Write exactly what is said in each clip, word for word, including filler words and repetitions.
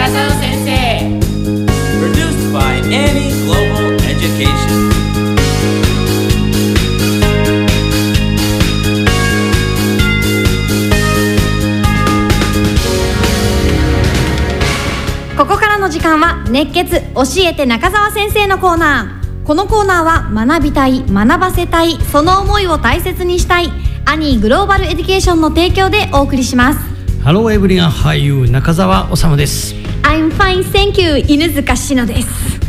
中澤先生 Produced by Annie Global Education。 ここからの時間は熱血教えて中澤先生のコーナー。このコーナーは学びたい、学ばせたい、その思いを大切にしたいアニーグローバルエデュケーションの提供でお送りします。 ハローエブリガン俳優中澤修です。 I'm fine, thank you 犬塚しのです。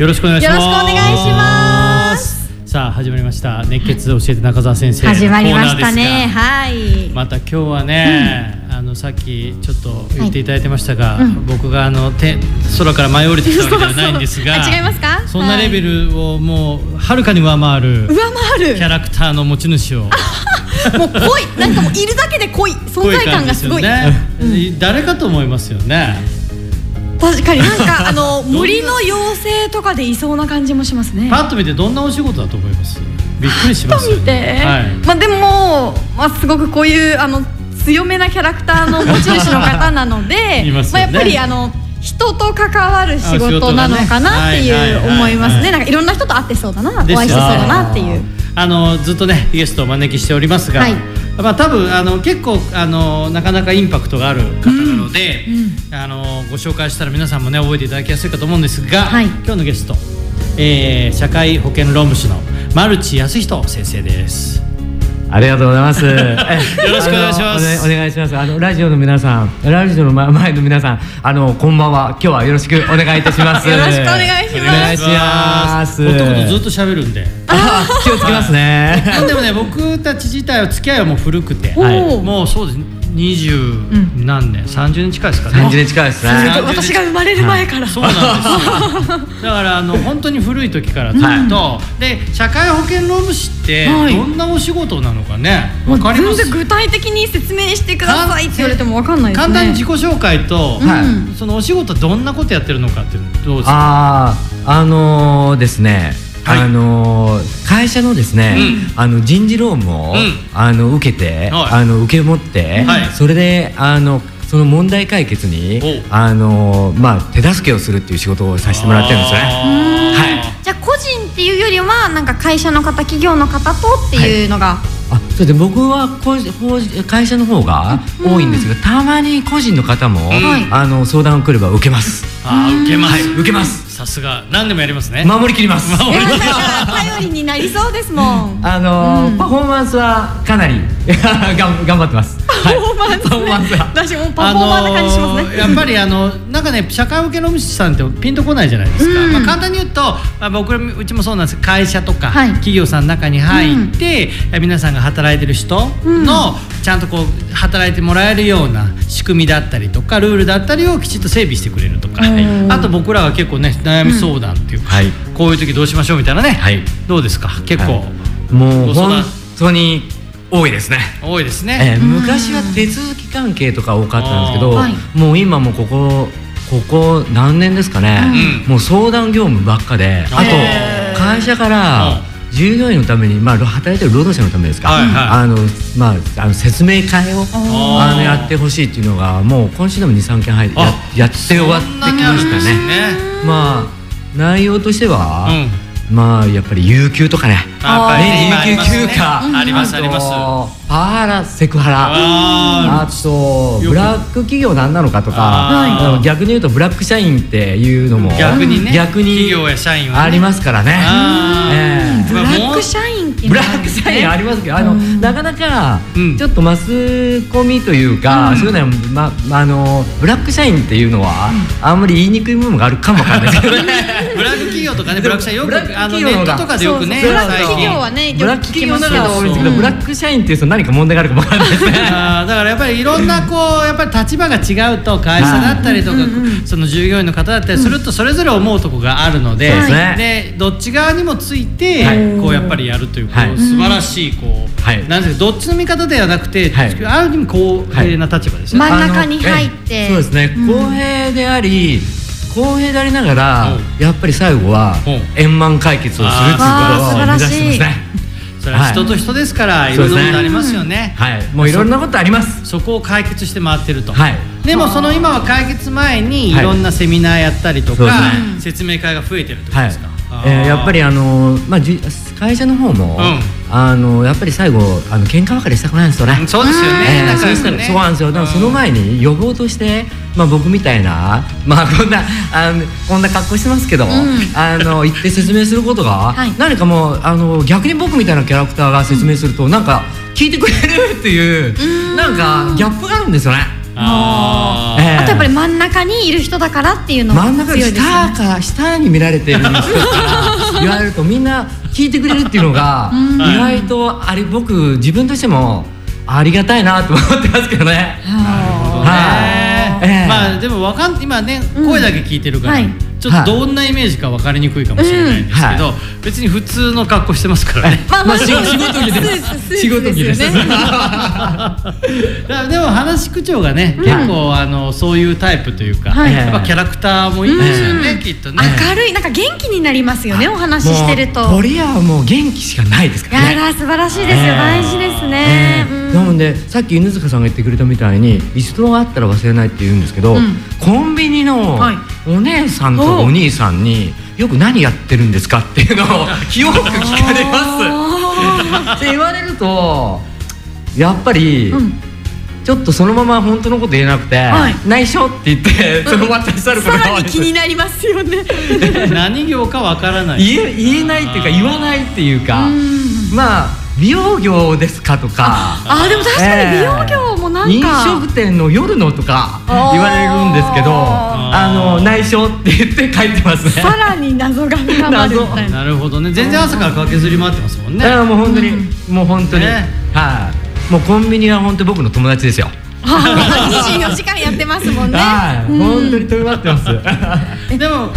よろしくお願いします。 よろしくお願いします。 さあ始まりました熱血教えて中澤先生のコ始まりまーナーですが、 したね。はい。 また今日はね、うん、あのさっきちょっと言っていただいてましたが、 はい、うん、 僕があのて空から舞い降りてきたわけではないんですがそうそう違いますか。 そんなレベルをもうはるかに上回る上回るキャラクターの持ち主をもう濃い、なんかもういるだけで濃い存在感がすごい、 ね、うん、誰かと思いますよね。 確かになんかあの森の妖精とかでいそうな感じもしますね。 パッと見てどんなお仕事だと思います？びっくりしますよね。 パッと見て、 はい、 まあでも、まあ、すごくこういうあの強めなキャラクターの持ち主の方なのでね、まあ、やっぱりあの人と関わる仕事なのかなっていう思いますね。なんかいろんな人と会ってそうだな、お会いしてそうだなっていう。 あのずっとねゲストをお招きしておりますが、はい、まあ、多分あの結構あのなかなかインパクトがある方なので、うんうん、あのご紹介したら皆さんもね覚えていただきやすいかと思うんですが、はい、今日のゲスト、えー、社会保険労務士のマルチ康人先生です。 ありがとうございます。よろしくお願いします。 お願いします。あのラジオの皆さん、ラジオの前の皆さん、あのこんばんは。今日はよろしくお願いいたします。 よろしくお願いします。 お願いします。 男とずっと喋るんで。 あ、気をつけますね。 でもね、僕たち自体は付き合いはもう古くて、 はい、 もうそうです。二十何年、三十年近いですかね。 三十年近いですね。 私が生まれる前から。 そうなんですよ。だからあの本当に古い時からずっと、で社会保険労務士ってどんなお仕事なのかね、わかります？ 全然具体的に説明してくださいって言われてもわかんないですね。 簡単に自己紹介と、そのお仕事どんなことやってるのかっていうのどうですか？ ああ、あのですね。はい、あの会社のですね、うん、あの人事労務を、うん、あの受けて、はい、あの受け持って、はい、それであのその問題解決にあの、まあ、手助けをするっていう仕事をさせてもらってるんですよね。 はい、じゃあ個人っていうよりはなんか会社の方、企業の方とっていうのが、はい、 あ、それで僕は会社の方が多いんですけど、たまに個人の方も、はい、あの相談が来れば受けます。 あ、受けます、はい、 受けます。 さすが何でもやりますね。 守りきります。 頼りになりそうですもん。 あのーうん、パフォーマンスはかなり頑張ってます。 パフォーマンス、ね、パフォーマンスは私もパフォーマーな感じしますね。 あのー、やっぱりあのなんかね、社会保険労務士さんってピンとこないじゃないですか。うん、まあ、簡単に言うと、まあ、僕らうちもそうなんです。会社とか、はい、企業さんの中に入って、うん、皆さんが働いてる人の、うん、ちゃんとこう働いてもらえるような仕組みだったりとかルールだったりをきちっと整備してくれるとか、はい、あと僕らが結構ね悩み相談っていうか、うん、はい、こういう時どうしましょうみたいなね、はい、どうですか？結構、はい、 もう本当に多いですね。 多いですね。 えー、昔は手続き関係とか多かったんですけど、はい、もう今もここここ何年ですかね、うん、もう相談業務ばっかで、あと会社から従業員のために、まあ、働いてる労働者のためですか、はいはい、あのまあ、あの説明会をあのやってほしいっていうのがもう今週でもにさんけん入って や, やって終わってきましたね。まあ内容としては、うん、まあやっぱり有給とかね、有給休暇ありますあります。 パワハラ、セクハラ、あとブラック企業何なのかとか、逆に言うとブラック社員っていうのも逆にね、 逆に企業や社員はありますからね。 ブラック社員っていうブラック社員ありますけど、あのなかなかちょっとマスコミというか、そういうのはまあのブラック社員っていうのはあんまり言いにくい部分があるかもわかんないですけどね。 ブラック企業とかね、ブラック社員よくあのネットとかでよくね、 ブラック企業はね、 ブラック企業なのが多いんですけど、ブラック社員っていうと何か問題があるかもわからないですね。 あ、だからやっぱりいろんなこうやっぱり立場が違うと、会社だったりとかその従業員の方だったりするとそれぞれ思うとこがあるので、でどっち側にもついてこうやっぱりやるという素晴らしいこうなんですけど、どっちの味方ではなくてある意味公平な立場ですね。 真ん中に入って、 そうですね、公平であり公平でありながらやっぱり最後は円満解決をするということを目指してますね。 それは人と人ですから、はい、いろんなことありますよね。 はい、もういろんなことあります。 そこを解決して回ってると。 はい、 でもその今は解決前にいろんなセミナーやったりとか、はい、説明会が増えてるってことですか。 はい、えー、やっぱりあの、まあ、会社の方も、うん、あのやっぱり最後あの喧嘩別れしたくないんですよね。 そうですよね。 えー、そうしたらそうなんですよ。でもその前に予防として、まあ、僕みたいな、まあ、こんなあのこんな格好してますけど、うん、あの言って説明することが、はい、何かもうあの逆に僕みたいなキャラクターが説明すると、うん、なんか聞いてくれるっていう、うん、なんかギャップがあるんですよね。 あ, えー、あとやっぱり真ん中にいる人だからっていうのも強いですね。 真ん中か下に見られてる人から言われるとみんな聞いてくれるっていうのが意外とあれ僕自分としてもありがたいなと思ってますけどね。 なるほどね。はい、えー、まあでもわかん今ね声だけ聞いてるから、うん、はい、ちょっとどんなイメージか分かりにくいかもしれないんですけど、うん、はい、別に普通の格好してますからね。 まあまあ仕事着です仕事着です。 でも話口調がね、うん、結構あのそういうタイプというか、はい、やっぱキャラクターもいいですよね、うん、きっとね。 明るいなんか元気になりますよね、お話ししてると。 鳥屋はもう元気しかないですからね。 いや素晴らしいですよ、えー、大事ですね。 えーうん、なのでさっき犬塚さんが言ってくれたみたいに一度があったら忘れないって言うんですけど、うん、コンビニのお姉さんとお兄さんによく何やってるんですかっていうのをよく聞かれますって言われるとやっぱり、うん、ちょっとそのまま本当のこと言えなくて、はい、内緒って言ってそのまま立ち去ることがさらに気になりますよね。 何業かわからない。 言え、言えないっていうか言わないっていうか、うまあ美容業ですかとか、 ああでも確かに美容業もなんか、えー、 飲食店の夜のとか言われるんですけど、あの内緒って言って書いてますね。 さらに謎が深まるみたいな。 なるほどね。全然朝から駆けずり回ってますもんね。 もう本当に、うん、もう本当に、ね、はい、もうコンビニは本当に僕の友達ですよ。 にじゅうよじかんやってますもんね。 はい、うん、本当に飛び回ってます。 でも、はい、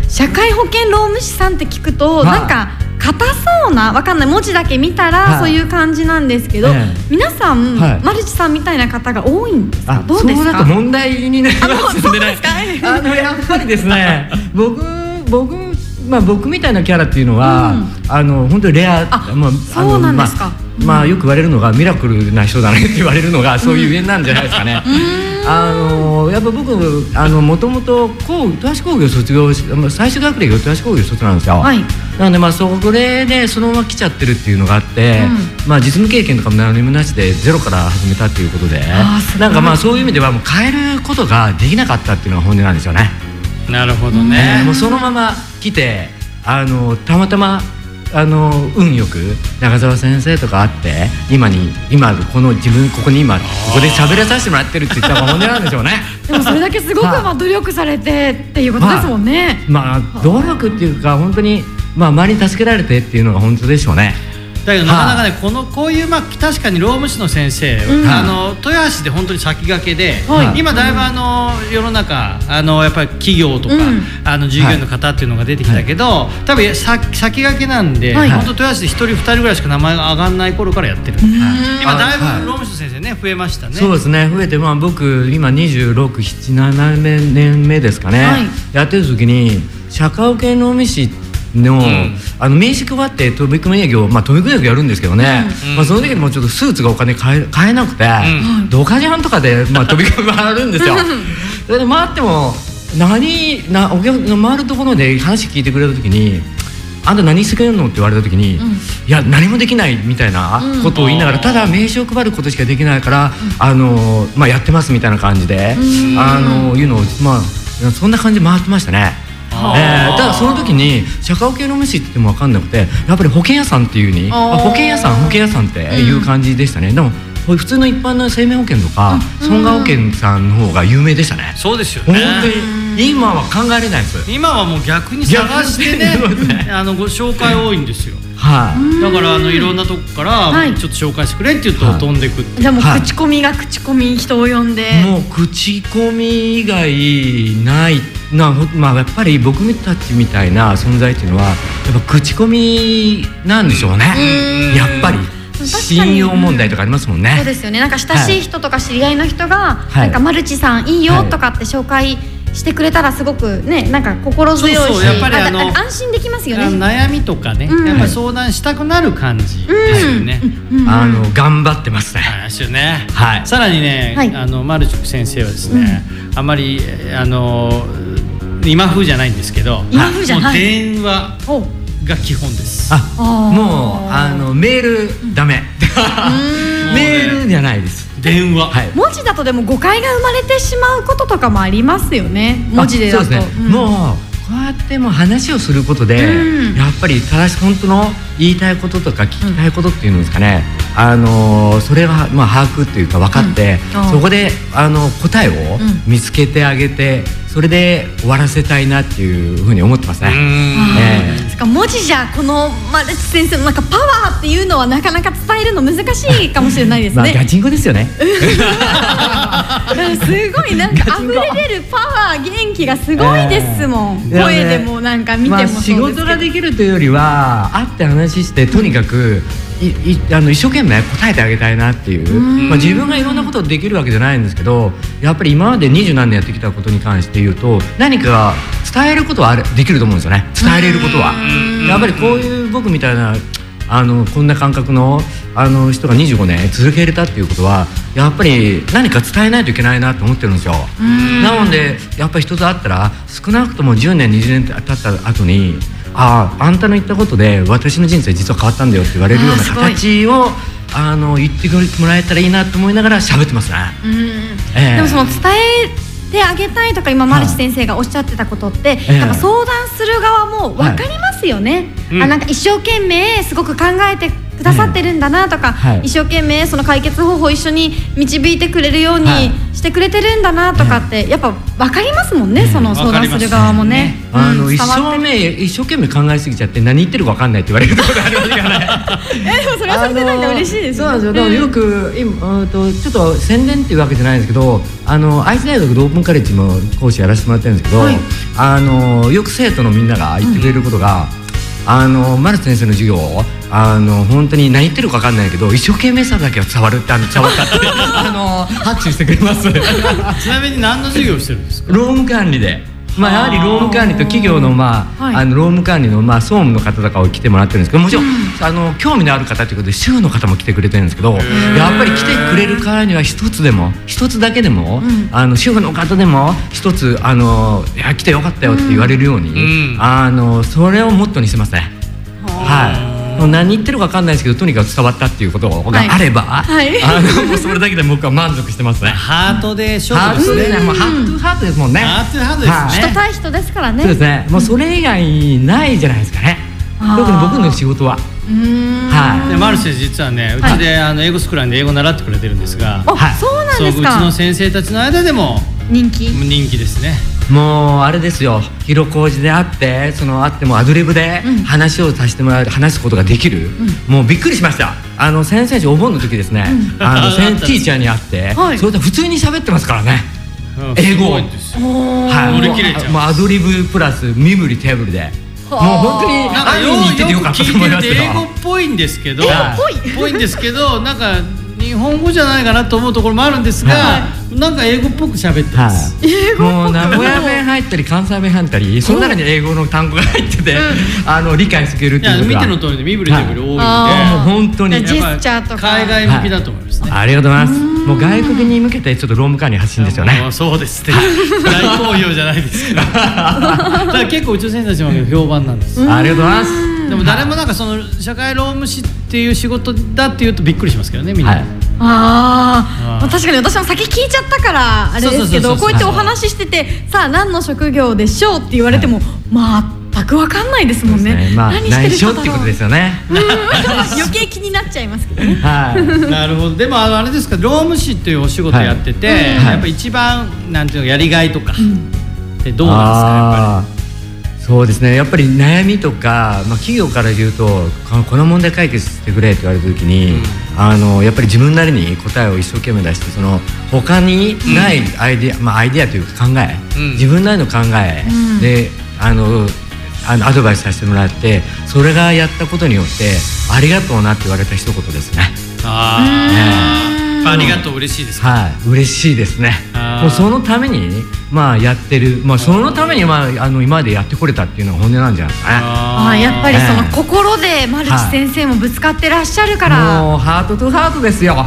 社会保険労務士さんって聞くと、はい、なんか硬そうな、わかんない文字だけ見たら、はい、そういう感じなんですけど、ええ、皆さん、はい、マルチさんみたいな方が多いんですか？どうですか？ そうだと問題になりますのでね。あのやっぱりですね、僕僕まあ僕みたいなキャラっていうのは、うん、あの本当にレア、 あ、まあ、そうなんですか。 まあ、まあよく言われるのがミラクルな人だねって言われるのがそういうゆえんなんじゃないですかね。あのやっぱ僕あのもともと豊橋工業卒業し最終学歴が豊橋工業卒なんですよ。はい、なのでまあそれでそのまま来ちゃってるっていうのがあって、うん、まあ実務経験とかも何もなしでゼロから始めたっていうことで、なんかまあそういう意味ではもう変えることができなかったっていうのが本音なんですよね。 なるほどね。 えー、もうそのまま来てあのたまたまあの運よく中澤先生とか会って今に今この自分ここに今ここで喋らさせてもらってるって言ったら本音なんでしょうね。 でもそれだけすごくまあ努力されてっていうことですもんね。 まあ、まあ、努力っていうか本当にまあ周りに助けられてっていうのが本当でしょうね。 だけどなかなかね、このこういうまあ確かに労務士の先生、うん、あの豊橋で本当に先駆けで、はい、今だいぶあの世の中あのやっぱり企業とか、うん、あの従業員の方っていうのが出てきたけど、はい、多分先先駆けなんで、はい、本当豊橋でひとりふたりぐらいしか名前が上がらない頃からやってる。はい、今だいぶ労務士の先生ね増えましたね。 そうですね、増えて、まあ、僕今にじゅうろく、ななねんめですかね、はい、やってる時に社会保険労務士の、うん、あの名刺配って飛び込み営業、まあ、飛び込み営業やるんですけどね、うんまあ、その時にもうちょっとスーツがお金買え、買えなくて、うん、ドカジャンとかで、まあ、飛び込み回るんですよ。それで回っても何なお客の回るところで話聞いてくれた時に「あんた何してくれるの?」って言われた時に「うん、いや何もできない」みたいなことを言いながら、うん、ただ名刺を配ることしかできないから、うんあのまあ、やってますみたいな感じで、うん、あのいうのを、まあ、そんな感じで回ってましたね。えー、ただその時に社会保険労務士って言っても分かんなくてやっぱり保険屋さんっていうにあ保険屋さん保険屋さんっていう感じでしたね。うん、でも普通の一般の生命保険とか、うん、損害保険さんの方が有名でしたね。 そうですよね。 本当に今は考えれないです。 今はもう逆に探してねあのご紹介多いんですよ。はい、だからあのいろんなとこからちょっと紹介してくれって言うと飛んでくって、 じゃあもう口コミが口コミ人を呼んで、 もう口コミ以外ないな、まあ、やっぱり僕たちみたいな存在っていうのはやっぱ口コミなんでしょうね。うやっぱり信用問題とかありますもんね。 そうですよね。なんか親しい人とか知り合いの人が、はい、なんかマルチさんいいよとかって紹介してくれたらすごくね、なんか心強いし、 そうそうやっぱりあの安心できますよね。 悩みとかね、うん、やっぱり相談したくなる感じですよね、 うんうん、あの頑張ってますね。 ですよね、 はい、 さらにね、はい、あのマルチュク先生はですね、うん、あまりあの今風じゃないんですけど、 今風じゃない、 電話が基本です。 あ、もうあのメールダメメールじゃないです、 電話、 はい、文字だとでも誤解が生まれてしまうこととかもありますよね、文字でだと。 そうですね、うん、もうこうやってもう話をすることで、うん、やっぱり正し本当の言いたいこととか聞きたいことっていうんですかね、うん、あのそれがまあ把握っていうか分かって、うん、そこであの答えを見つけてあげて、それで終わらせたいなっていうふうに思ってますね。 えー、か文字じゃこのマルチ先生のなんかパワーっていうのはなかなか伝えるの難しいかもしれないですね。 まあガチンコですよね。 すごいなんか溢れ出るパワー、元気がすごいですもん、えー、声でもなんか見てもそうですけど、 まあ、仕事ができるというよりは会って話してとにかくいいあの一生懸命答えてあげたいなっていう、まあ、自分がいろんなことできるわけじゃないんですけど、やっぱり今まで二十何年やってきたことに関して言うと何かが伝えることはあれできると思うんですよね。伝えれることはやっぱりこういう僕みたいなあのこんな感覚のあの人がにじゅうごねん続けれたっていうことはやっぱり何か伝えないといけないなと思ってるんですよ。なのでやっぱり一つあったら少なくともじゅうねんにじゅうねん経った後にああ、あんたの言ったことで私の人生実は変わったんだよって言われるような形をあの言ってもらえたらいいなと思いながら喋ってますね。 うん、えー、でもその伝えてあげたいとか今マルチ先生がおっしゃってたことって、はい、なんか相談する側も分かりますよね、はい、あなんか一生懸命すごく考えてくださってるんだなとか、はい、一生懸命その解決方法を一緒に導いてくれるようにしてくれてるんだなとかってやっぱ分かりますもんね、はい、その相談する側もね。 あの一生懸命一生懸命考えすぎちゃって何言ってるか分かんないって言われることがあるわけがないえでもそれはそれでなんか嬉しいですね。 そうなんですよ。でもよく今あとちょっと宣伝っていうわけじゃないんですけど、あの愛知大学でオープンカレッジの講師やらせてもらってるんですけど、はい、あのよく生徒のみんなが言ってくれることが、うん、あのマルチ先生の授業をあの本当に何言ってるか分かんないけど一生懸命さだけは伝わるってあの伝わったってあの拍手してくれますちなみに何の授業をしてるんですか？ 労務管理で。まあ、やはり労務管理と企業の、まあはい、あの労務管理の、まあ、総務の方とかを来てもらってるんですけど、もちろん、うん、あの興味のある方ということで州の方も来てくれてるんですけど、やっぱり来てくれるからには一つでも一つだけでも、うん、あの主婦の方でも一つあのいや来てよかったよって言われるように、うん、あのそれをモットーにしてますね。はい。何言ってるか分かんないですけどとにかく伝わったっていうことがあれば、はいはい、あのもうそれだけで僕は満足してますね。 ハートで勝負ですね。 もうハートゥーハートですもんね。 ハートゥーハートですね、はい、 人対人ですからね。 そうですね。もうそれ以外ないじゃないですかね、特に僕の仕事は。 うーん、 はい、でマルシェ実はねうちで、はい、あの英語スクールで英語習ってくれてるんですが、 はい、そうなんですか。 そううちの先生たちの間でも人気人気ですね。 もうあれですよ、広小路であってそのあってもアドリブで話をさせてもらう、話すことができる、うん、もうびっくりしました。あの先々週お盆の時ですね、うん、あの先ティーチャーに会って、はい、それと普通に喋ってますからね、うん、英語を、はい、 乗り切れちゃう。 もうアドリブプラス身振り手振りでもう本当になんかよく聞いてると英語っぽいんですけど、英語っぽいんですけどなんか日本語じゃないかなと思うところもあるんですが、はい、なんか英語っぽく喋ってます、 はい、英語っぽくもう名古屋弁入ったり関西弁入ったりその中に英語の単語が入ってて、うん、あの理解してくれるっていうことが見ての通りで身振り手振り多いんで、 はい、もう本当にジェスチャーとか海外向きだと思いますね、 はい、ありがとうございます。もう外国に向けてちょっと労務管理発信ですよね。 そうですね大好評じゃないですけどだから結構うちの先生たちも評判なんです。 ありがとうございます。 でも誰もなんかその社会労務士っていう仕事だっていうとびっくりしますけどねみんな、はい、 ああ確かに私も先聞いちゃったからあれですけど、こうやってお話ししててさあ何の職業でしょうって言われても、はい、全く分かんないですもんね。 ね、まあ、何してる人だろうっていうことですよね余計気になっちゃいますけどねはい、なるほど。でもあのあれですか、労務士っていうお仕事やってて、はい、やっぱ一番なんていうのやりがいとか、うん、ってどうなんですかやっぱり。 そうですね、やっぱり悩みとか、まあ、企業から言うとこの問題解決してくれって言われた時に、うん、あのやっぱり自分なりに答えを一生懸命出してその他にないアイデア、うんまあ、アイデアというか考え、うん、自分なりの考え、うん、であのあのアドバイスさせてもらってそれがやったことによってありがとうなって言われた一言ですね。 あー、ねありがとう、嬉しいですか。 はい、嬉しいですね。もうそのためにまあやってる、まあそのためにまああの今までやってこれたっていうのが本音なんじゃないですかね。 ああ、やっぱりその心でマルチ先生もぶつかってらっしゃるから。 もうハートとハートですよ。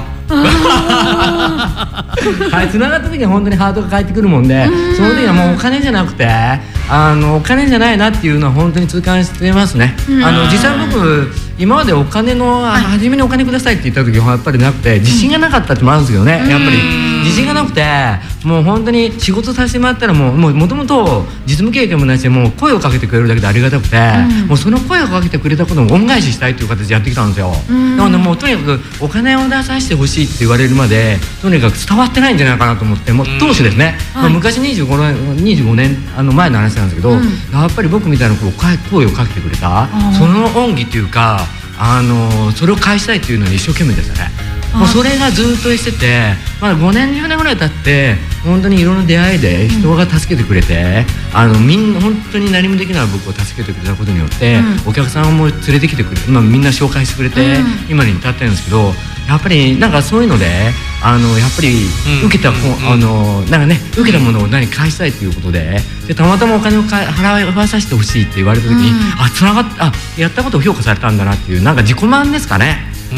はい、繋がった時は本当にハートが返ってくるもんで、その時はもうお金じゃなくて、あのお金じゃないなっていうのは本当に痛感してますね。あの実際僕今までお金の、はい、初めにお金くださいって言った時はやっぱりなくて、自信がなかったってもあるんですけどね、やっぱり自信がなくて、もう本当に仕事させてもらったらもうもともと実務経験もないし、もう声をかけてくれるだけでありがたくて、うん、もうその声をかけてくれたことを恩返ししたいという形でやってきたんですよ。なのでもうとにかくお金を出させてほしいって言われるまでとにかく伝わってないんじゃないかなと思って、もう当初ですね、うん、まあ、昔にじゅうごねん、にじゅうごねんあの前の話なんですけど、うん、やっぱり僕みたいなこう声をかけてくれたその恩義というか、あのそれを返したいっていうのに一生懸命でしたね。もうそれがずっとしてて、まだごねんじゅうねんぐらい経って本当にいろんな出会いで人が助けてくれて、うん、あのみんな本当に何もできない僕を助けてくれたことによって、うん、お客さんも連れてきてくれて、まあ、みんな紹介してくれて、うん、今に至ってるんですけど、やっぱりなんかそういうのであのやっぱり受けた、うん、あのなんかね受けたものを何返したいということで、でたまたまお金を払わさせてほしいって言われた時に、うん、あつながっあやったことを評価されたんだなっていう、なんか自己満ですかね。 うん、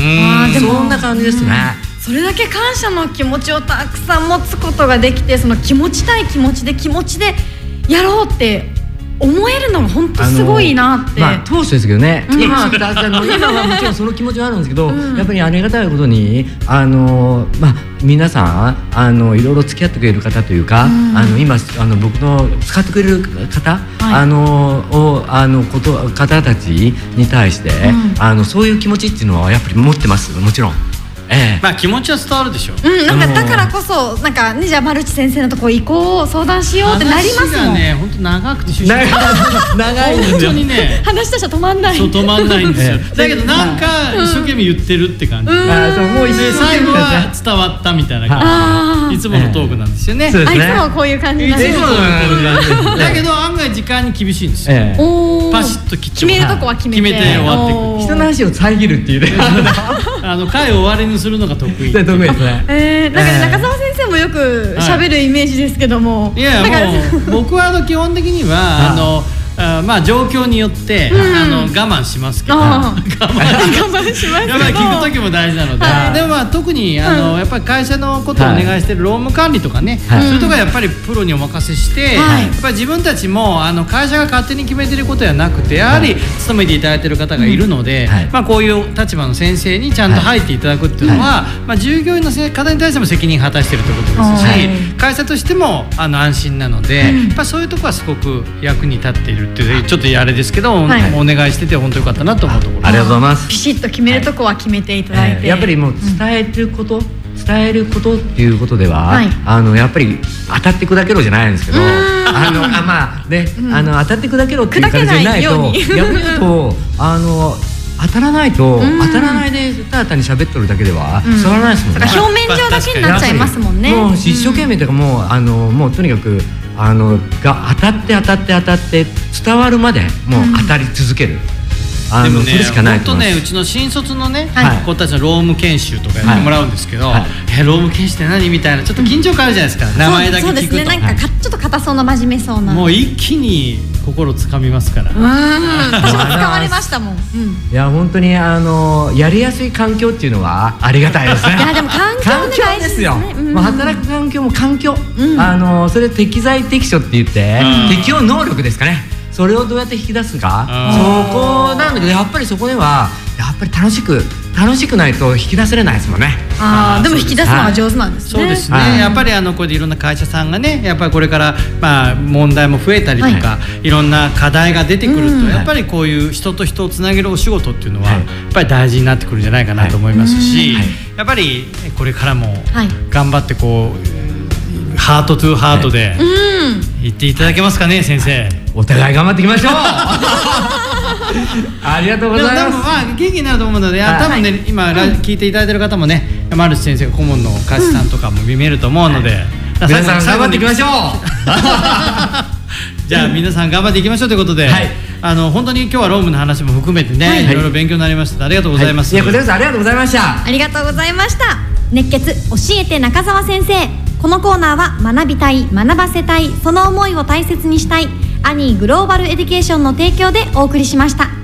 でもそんな感じですね。 それだけ感謝の気持ちをたくさん持つことができて、その気持ちたい気持ちで気持ちでやろうって思えるのが本当すごいなって。 まあ当初ですけどね、うん、今, 今はもちろんその気持ちはあるんですけど、うん、やっぱりありがたいことにあのまあ皆さんあのいろいろ付き合ってくれる方というか、うん、あの今あの僕の使ってくれる方、はい、あのをあのこと方たちに対して、うん、あのそういう気持ちっていうのはやっぱり持ってます、もちろん。ええ、 まあ気持ちは伝わるでしょう。 うん、なんかだからこそなんかね、じゃあマルチ先生のとこ行こう、相談しようってなりますもん。 話がね、本当長くて長い長いんですよ。 本当にね、 話したら止まんない。 そう止まんないんですよ。だけどなんか一生懸命言ってるって感じ。 あ、そうもう一生最後は伝わったみたいな感じ。いつものトークなんですよね。 あ、いつもこういう感じなんです。 だけど案外時間に厳しいんですよ。パシッと切って決めるとこは決めて決めて終わっていく。 人の話を遮るっていうね。 あの回を終わりにするのが得意。 得意ですね。 ええ、なんか中澤先生もよく喋るイメージですけども。 いやもう僕はあの基本的にはあの。あまあ状況によって、うん、あの我慢しますけど、我慢しますけど、やっぱり聞く時も大事なので、はい、でもまあ特にあの、うん、やっぱり会社のことをお願いしている労務管理とかね、はい、そういうところはやっぱりプロにお任せして、はい、やっぱり自分たちもあの会社が勝手に決めていることではなくて、やはり勤めていただいている方がいるので、はい、まあこういう立場の先生にちゃんと入っていただくっていうのは、はい、まあ従業員の方に対しても責任を果たしているということですし、はい、会社としてもあの安心なので、うん、やっぱそういうところはすごく役に立っているっていう、ちょっとやれですけど、はい、お願いしてて本当よかったなと思うところ。 ありがとうございます。 ピシッと決めるとこは決めていただいて、はい、 えー、やっぱりもう伝えること、うん、伝えることっていうことでは、はい、あのやっぱり当たって砕けろじゃないんですけど、あのあまあね、うん、あの当たって砕けろっていう形じゃないと、逆に言うとあの当たらないと、当たらないでただ単に喋っとるだけでは伝わらないですもんね。 表面上だけになっちゃいますもんね。 もう一生懸命というか、もうあのもうとにかくあのが当たって当たって当たって伝わるまでもう当たり続ける。あのそれしかないと思います。 本当ね、うちの新卒のね、子たちの労務研修とかやってもらうんですけど、え労務研修って何みたいなちょっと緊張感あるじゃないですか。名前だけ聞くと。そうですね、なんかちょっと硬そうな真面目そうな。 もう一気に心つかみますから。 うん、私も使われましたもん。 いや本当にあのやりやすい環境っていうのはありがたいですね。 いやでも環境大事ですよ。 まあ働く環境も環境、あのそれ適材適所って言って適応能力ですかね。それをどうやって引き出すか、そこなんだけど、やっぱりそこではやっぱり楽しく楽しくないと引き出せれないですもんね。 ああ、でも引き出すのが上手なんですね。 そうですね、はい、やっぱりあのこれでいろんな会社さんがね、やっぱりこれからまあ問題も増えたりとか、はい、いろんな課題が出てくると、やっぱりこういう人と人をつなげるお仕事っていうのは、はい、やっぱり大事になってくるんじゃないかなと思いますし、はい、やっぱりこれからも頑張ってこうハートトゥーハートで言っていただけますかね、先生。 お互い頑張っていきましょう。ありがとうございます。 でもまあ元気になると思うので、多分ね、今聞いていただいている方もね、マルチ先生が顧問の会社さんとかも見えると思うので、 皆さん頑張っていきましょう。 じゃあ皆さん頑張っていきましょうということで、あの本当に今日は労務の話も含めてね、いろいろ勉強になりました。ありがとうございます。 いや、こちらこそありがとうございました。 ありがとうございました。 熱血教えて中澤先生。このコーナーは学びたい、学ばせたい、その思いを大切にしたいアニーグローバルエデュケーションの提供でお送りしました。